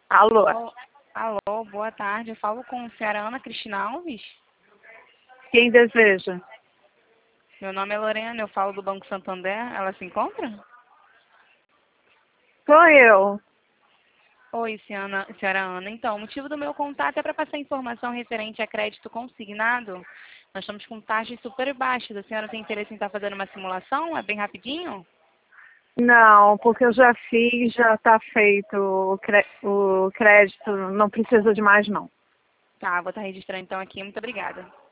Alô, Alô, alô, boa tarde. Eu falo com a senhora Ana Cristina Alves. quem deseja? Meu nome é Lorena, eu falo do Banco Santander. Ela se encontra? Sou eu. Oi, senhora Ana. Então, o motivo do meu contato é para passar informação referente a crédito consignado. Nós estamos com taxas super baixas. A senhora tem interesse em estar fazendo uma simulação? É bem rapidinho? Não, porque eu já fiz, já está feito o crédito, não precisa de mais não. Tá, vou estar registrando então aqui. Muito obrigada.